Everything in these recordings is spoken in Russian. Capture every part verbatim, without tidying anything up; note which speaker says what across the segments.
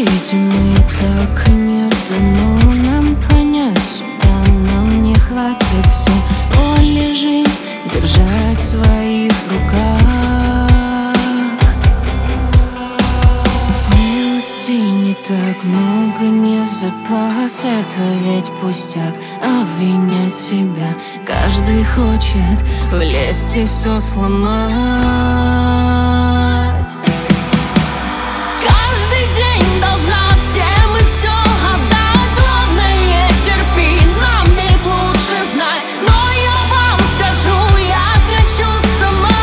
Speaker 1: Видимо, и так и не дано нам понять себя. Нам не хватит все воли жизнь держать в своих руках. Смелости не так много, не запас. Это ведь пустяк, обвинять себя. Каждый хочет влезть и все сломать. Каждый день должна всем и все отдать. Главное, терпи, нам ведь лучше знать. Но я вам скажу, я хочу сама.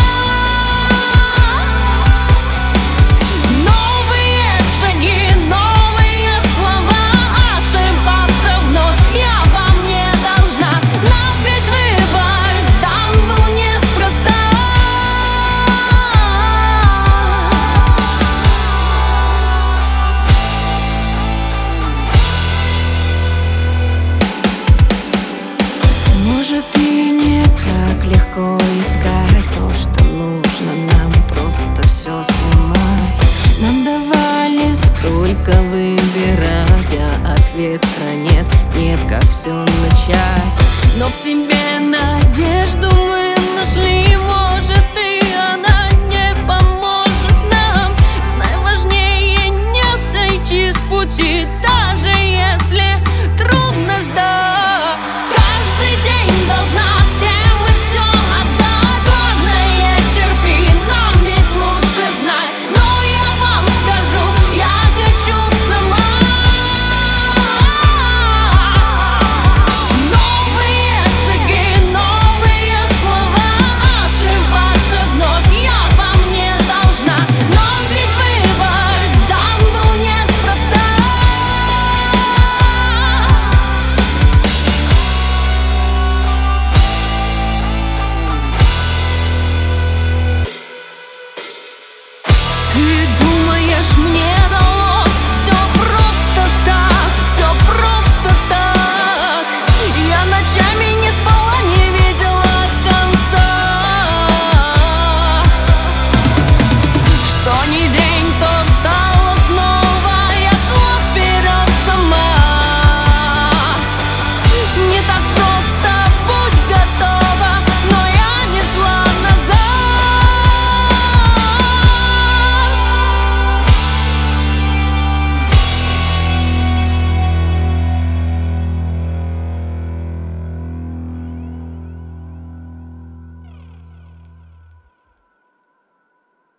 Speaker 1: Новые шаги, новые слова. Ошибаться вновь я вам не должна. Нам ведь выбор дан был неспроста. Может, и не так легко искать то, что нужно нам, просто все сломать. Нам давали столько выбирать, а ответа нет, нет, как все начать. Но в себе надежду мы нашли, может, и она не поможет нам. Знай, важнее не сойти с пути.